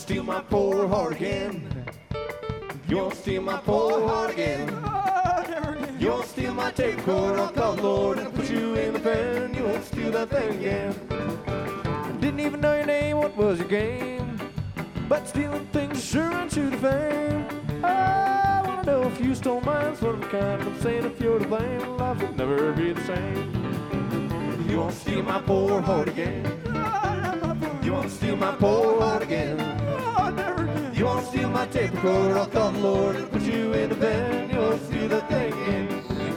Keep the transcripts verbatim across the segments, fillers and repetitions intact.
steal my poor heart again. You won't steal my poor heart again. You won't steal my tape recorder. I'll call the Lord and put you in the pen. You won't steal that thing again. Didn't even know your name, what was your game? But stealing things sure runs you to fame. I wanna know if you stole mine, sort of a kind. I'm saying if you're to blame, life will never be the same. You won't steal my poor heart again. You won't steal my poor heart again. You won't steal my tape recorder. I'll call the Lord and put you in the van. You won't steal that thing again.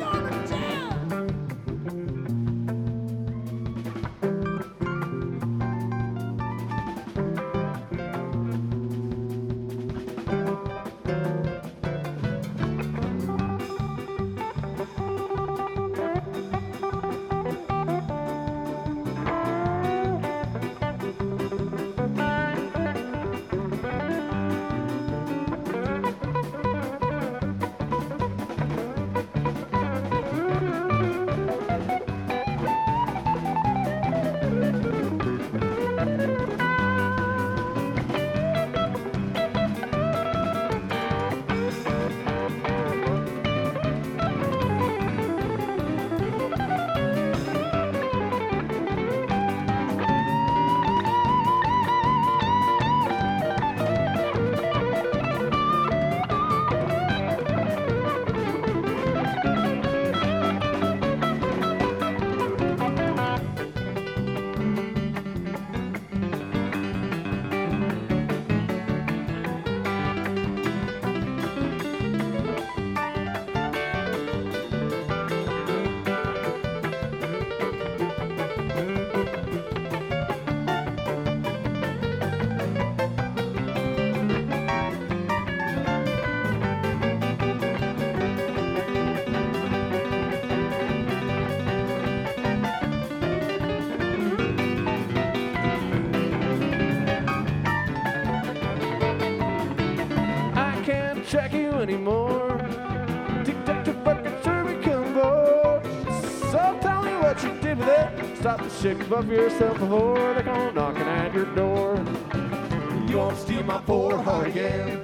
Track you anymore. Detective Bucket sure become bored. So tell me what you did with it. Stop the shit of yourself before they come knocking at your door. You won't steal my poor heart again.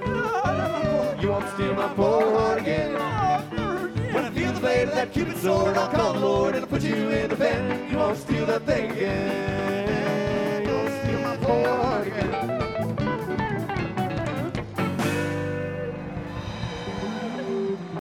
You won't steal my poor heart again. When I feel the blade of that Cupid sword, I'll call the Lord and I'll put you in the pen. You won't steal that thing again.